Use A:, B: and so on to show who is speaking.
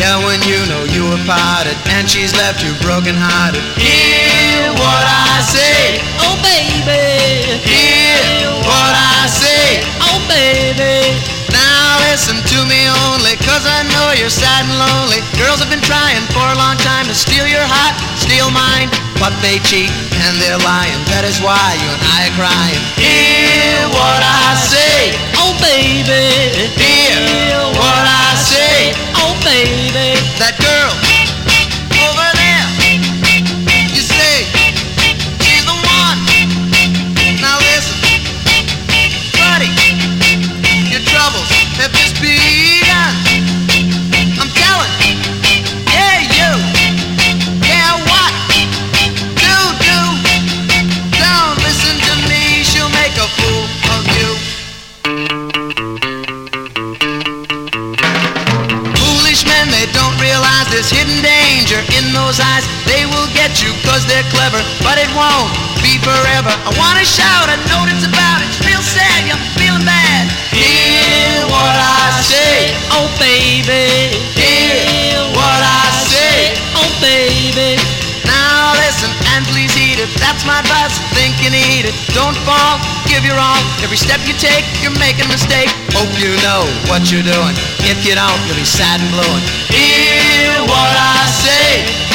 A: Yeah, when you know you were parted and she's left you broken-hearted. Hear what I say,
B: Oh baby,
A: hear what I say.
B: oh baby.
A: Now listen to me only, 'cause I know you're sad and lonely. Girls have been trying for a long time to steal your heart, steal mine, but they cheat and they're lying. That is why you and I are crying. Hear what I say,
B: Oh baby,
A: hear what I say.
B: oh baby.
A: That girl over there, you say she's the one. Now listen, buddy, your troubles have just begun. I'm telling, yeah, you, yeah, what? Don't listen to me, she'll make a fool of you. Foolish men, they don't realize there's hidden danger in those eyes. They will get you 'cause they're clever, but it won't be forever. I wanna shout, I know it's about it. It's real sad, you're feeling bad. Hear what I say,
B: Oh baby,
A: hear what I say.
B: oh baby.
A: Now listen and please heed it. That's my advice, think and eat it. Don't fall, give your all. Every step you take, you're making a mistake. Hope you know what you're doing. If you don't, you'll be sad and blue. Hear what I say,